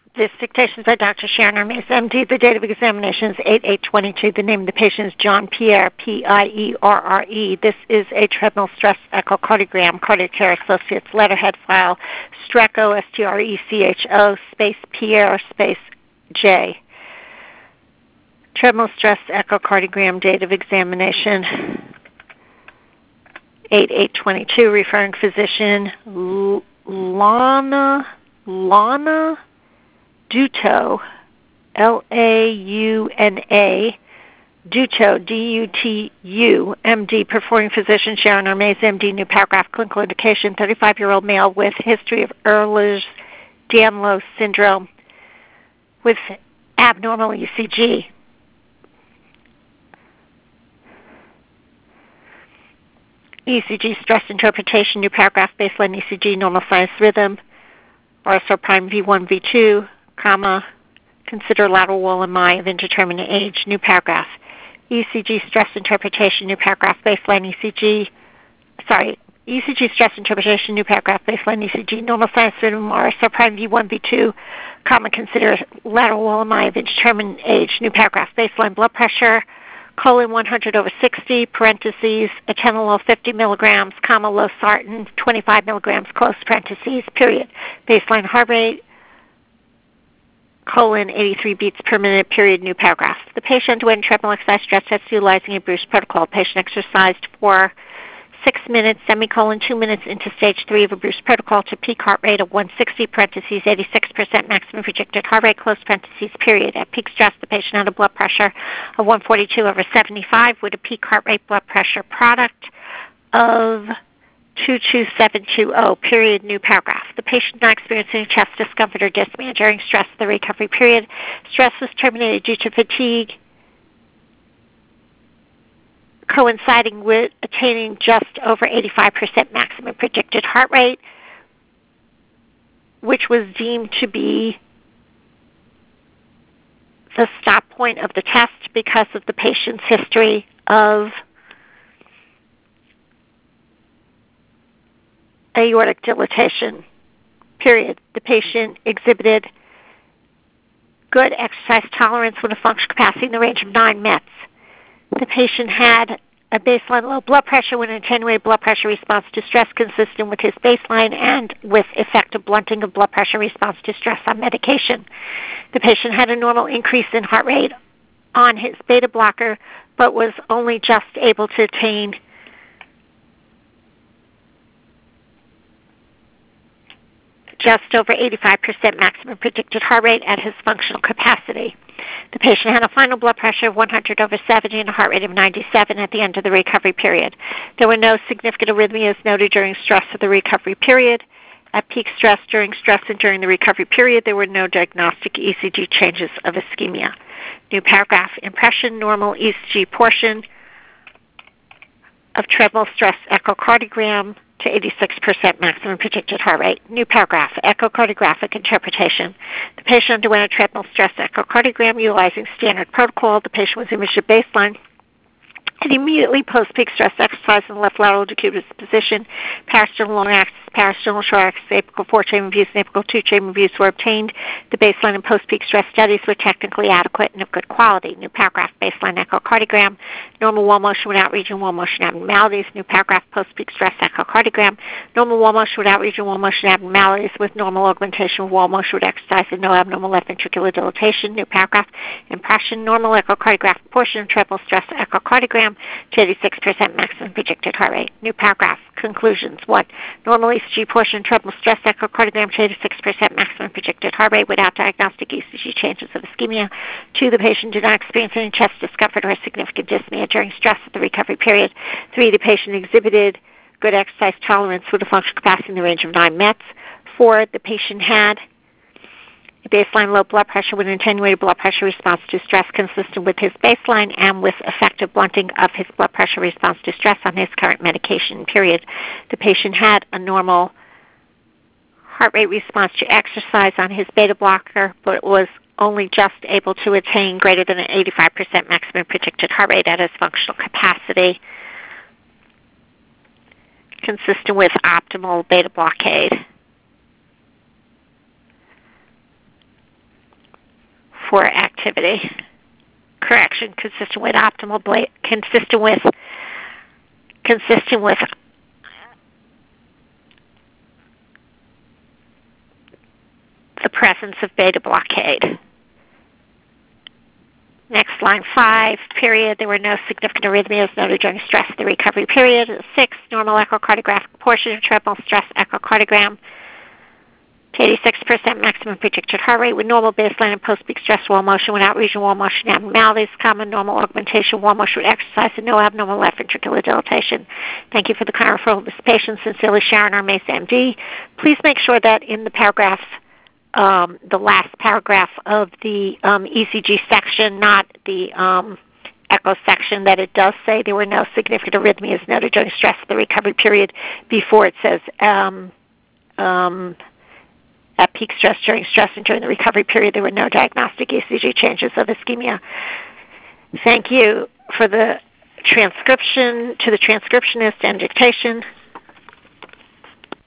This dictation is by Dr. Sharon Hermes, MD. The date of examination is 8/8/22. The name of the patient is John Pierre, Pierre. This is a treadmill stress echocardiogram, Cardiac Care Associates, letterhead file, Strecho, Strecho, space Pierre, space J. Treadmill stress echocardiogram, date of examination 8/8/22. Referring physician Launa Duto, Launa, Duto, Dutu, MD. Performing physician Sharon Hermes, MD. New paragraph, clinical indication, 35-year-old male with history of Ehlers-Danlos syndrome with abnormal ECG. ECG stress interpretation, new paragraph, baseline ECG, normal sinus rhythm, RSR prime V1, V2, comma, consider lateral wall MI of indeterminate age, new paragraph. ECG stress interpretation, new paragraph, baseline ECG, ECG stress interpretation, new paragraph, baseline ECG, normal sinus rhythm, RSR prime V1, V2, comma, consider lateral wall MI of indeterminate age, new paragraph, baseline blood pressure, colon 100/60, parentheses, atenolol 50 milligrams, comma, losartan 25 milligrams, close parentheses, period. Baseline heart rate, colon 83 beats per minute, period, new paragraph. The patient underwent treadmill exercise stress test utilizing a Bruce protocol. Patient exercised for 6 minutes, semicolon, 2 minutes into stage 3 of a Bruce protocol to peak heart rate of 160, parentheses, 86% maximum projected heart rate, close parentheses, period. At peak stress, the patient had a blood pressure of 142/75 with a peak heart rate blood pressure product of 22720, period, new paragraph. The patient not experiencing chest discomfort or dyspnea during stress of the recovery period. Stress was terminated due to fatigue, coinciding with attaining just over 85% maximum predicted heart rate, which was deemed to be the stop point of the test because of the patient's history of aortic dilatation, period. The patient exhibited good exercise tolerance with a functional capacity in the range of 9 METs. The patient had a baseline low blood pressure with an attenuated blood pressure response to stress consistent with his baseline and with effective blunting of blood pressure response to stress on medication. The patient had a normal increase in heart rate on his beta blocker, but was only just able to attain just over 85% maximum predicted heart rate at his functional capacity. The patient had a final blood pressure of 100/70 and a heart rate of 97 at the end of the recovery period. There were no significant arrhythmias noted during stress of the recovery period. At peak stress, during stress, and during the recovery period, there were no diagnostic ECG changes of ischemia. New paragraph, impression, normal ECG portion of treadmill stress echocardiogram to 86% maximum predicted heart rate. New paragraph, echocardiographic interpretation. The patient underwent a treadmill stress echocardiogram utilizing standard protocol. The patient was imaged at baseline and immediately post-peak stress exercise in the left lateral decubitus position. Parasternal long axis, parasternal short axis, apical 4-chamber views, and apical 2-chamber views were obtained. The baseline and post-peak stress studies were technically adequate and of good quality. New paragraph, baseline echocardiogram, normal wall motion without region wall motion abnormalities. New paragraph, post-peak stress echocardiogram, normal wall motion without region wall motion abnormalities with normal augmentation of wall motion with exercise and no abnormal left ventricular dilatation. New paragraph, impression, normal echocardiographic portion of treadmill stress echocardiogram to 86% maximum predicted heart rate. New paragraph, conclusions. 1. Normal ECG portion treadmill stress echocardiogram to 86% maximum predicted heart rate without diagnostic ECG changes of ischemia. 2. The patient did not experience any chest discomfort or significant dyspnea during stress of the recovery period. 3. The patient exhibited good exercise tolerance with a functional capacity in the range of 9 METs. 4. The patient had a baseline low blood pressure with an attenuated blood pressure response to stress consistent with his baseline and with effective blunting of his blood pressure response to stress on his current medication, period. The patient had a normal heart rate response to exercise on his beta blocker, but was only just able to attain greater than an 85% maximum predicted heart rate at his functional capacity, consistent with optimal beta blockade. for activity. Correction, consistent with the presence of beta blockade. Next, line 5, period. There were no significant arrhythmias noted during stress of the recovery period. 6, normal echocardiographic portion of treadmill stress echocardiogram. 86% maximum predicted heart rate with normal baseline and post-peak stress wall motion without regional wall motion abnormalities, common normal augmentation wall motion with exercise, and no abnormal left ventricular dilatation. Thank you for the kind referral of this patient. Sincerely, Sharon, our MACE MD. Please make sure that in the paragraphs, the last paragraph of the ECG section, not the echo section, that it does say there were no significant arrhythmias noted during stress of the recovery period before it says at peak stress, during stress, and during the recovery period, there were no diagnostic ECG changes of ischemia. Thank you for the transcription, to the transcriptionist and dictation.